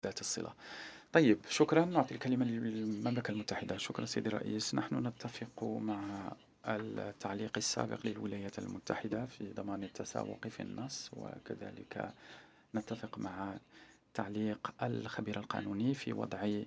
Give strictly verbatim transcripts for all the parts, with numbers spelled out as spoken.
ذات الصلة. طيب شكرا، نعطي الكلمة للمملكة المتحدة. شكرا سيدي الرئيس، نحن نتفق مع التعليق السابق للولايات المتحدة في ضمان التسوق في النص، وكذلك نتفق مع تعليق الخبير القانوني في وضع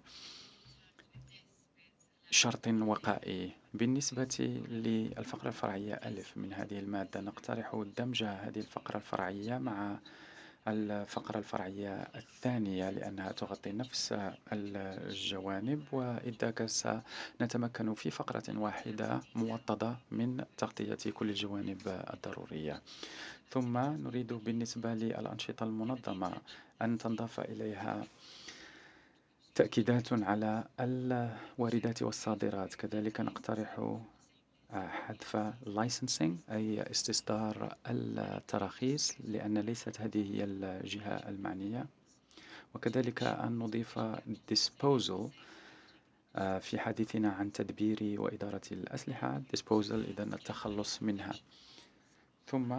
شرط وقائي. بالنسبة للفقرة الفرعية ألف من هذه المادة، نقترح دمج هذه الفقرة الفرعية مع الفقرة الفرعية الثانية لأنها تغطي نفس الجوانب، وإذاك سنتمكن في فقرة واحدة موطدة من تغطية كل الجوانب الضرورية. ثم نريد بالنسبة للأنشطة المنظمة أن تنضاف إليها تأكيدات على الواردات والصادرات. كذلك نقترح آه، حذف licensing أي استصدار التراخيص، لأن ليست هذه هي الجهة المعنية. وكذلك أن نضيف disposal آه، في حديثنا عن تدبير وإدارة الأسلحة. disposal إذن التخلص منها. ثم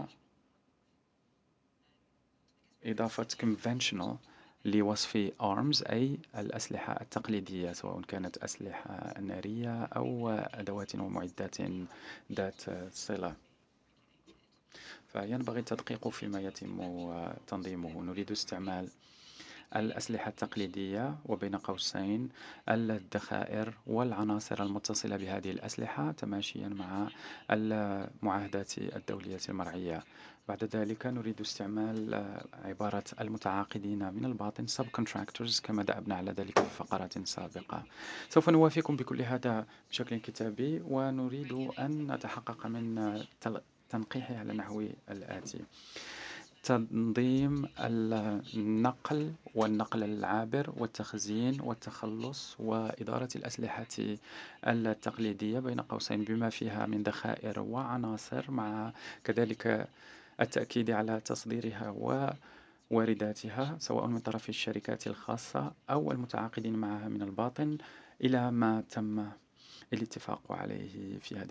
إضافة conventional لوصف arms أي الأسلحة التقليدية، سواء كانت أسلحة نارية أو أدوات ومعدات ذات صلة. فينبغي التدقيق فيما يتم تنظيمه. نريد استعمال الأسلحة التقليدية وبين قوسين الذخائر والعناصر المتصلة بهذه الأسلحة تماشيا مع المعاهدات الدولية المرعية. بعد ذلك نريد استعمال عبارة المتعاقدين من الباطن subcontractors كما دأبنا على ذلك في فقرات سابقة. سوف نوافيكم بكل هذا بشكل كتابي، ونريد أن نتحقق من تل- تنقيحه على النحو الآتي: تنظيم النقل والنقل العابر والتخزين والتخلص وإدارة الأسلحة التقليدية بين قوسين بما فيها من ذخائر وعناصر، مع كذلك التأكيد على تصديرها ووارداتها سواء من طرف الشركات الخاصة أو المتعاقدين معها من الباطن، إلى ما تم الاتفاق عليه في هذه